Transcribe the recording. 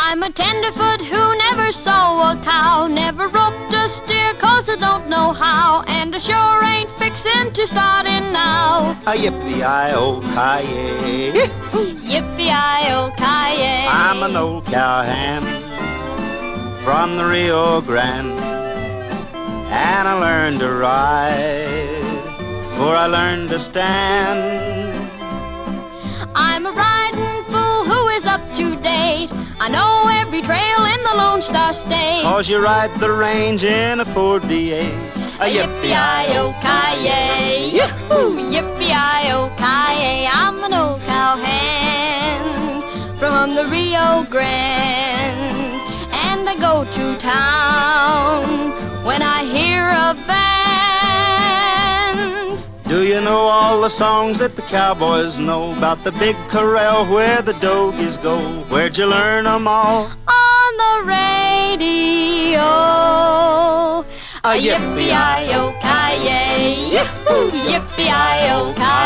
I'm a tenderfoot who never saw a cow, never roped a steer 'cause I don't know how, and I sure ain't fixin' to start in now. Yippee-i-oh-ki-yay, Yippee-i-oh-ki-yay. I'm an old cowhand from the Rio Grande, and I learned to ride before I learned to stand. I'm a riding fool who is up to date. I know every trail in the Lone Star State. 'Cause you ride the range in a Ford V8. Yippee-i-oh-ki-yay, yahoo! Yippee-i-oh-ki-yay. I'm an old cowhand from the Rio Grande, and I go to town when I hear a band. Do you know all the songs that the cowboys know about the big corral where the dogies go? Where'd you learn 'em all? On the radio. Yippee-i-oh-ki-yay, yahoo! Yippee-i-oh-ki-yay.